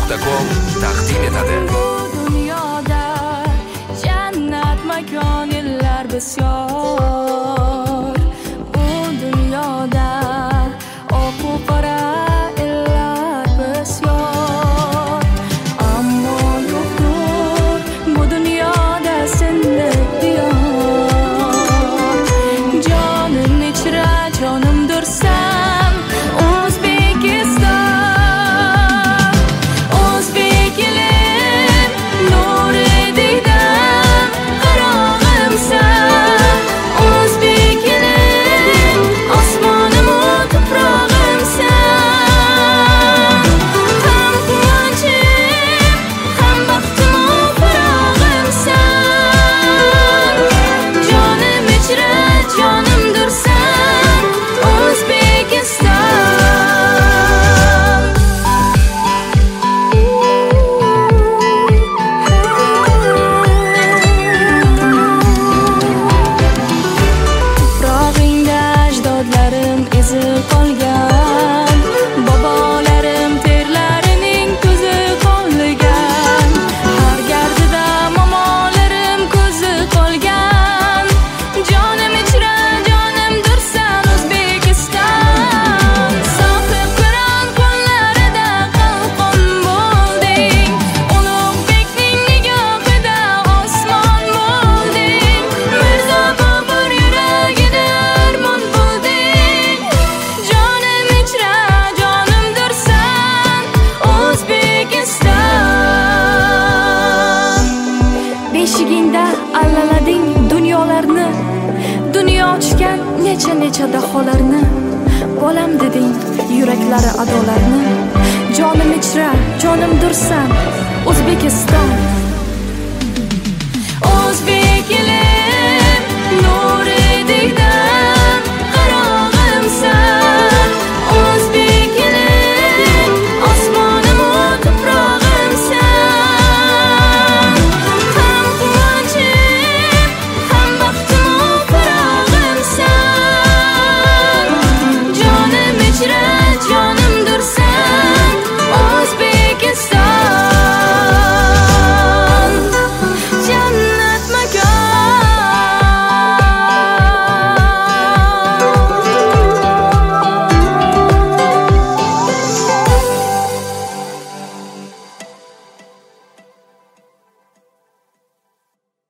Media.com taqdim etadi. Dunyoda jannat makon yillar bisyor. Bu dunyoda oq u qora illar bisyor. Ammo yo'qdir bu dunyoda sendek diyor. Jonim ichra jonimdirsan O'zbekiston. O'zbek elim nuri diydam qarog'imsan. O'zbek elim osmonim u tuprog'imsan. Ham quvonchim, ham baxtim u farog'imsan. Jonim ichra jonimdirsan O'zbekiston. Tuprog'ingda ajdodlarim izi qolgan, bobolarim terlarining tuzi qolgan. Har gardida momolarim ko'zi qolgan. Jonim ichra jonimdirsan O'zbekiston. Sohib Qur'on qo'llarida qalqon bo'lding. Ulug'bekning nigohida osmon bo'lding. Mirzo Bobur yuragida armon bo'lding. Jonim ichra jonimdirsan O'zbekiston. Beshigingda allalading dunyolarni, dunyo ochgan necha daholarni. Bolam deding yuraklari adolarni. Jonim ichra jonimdirsan O'zbekiston.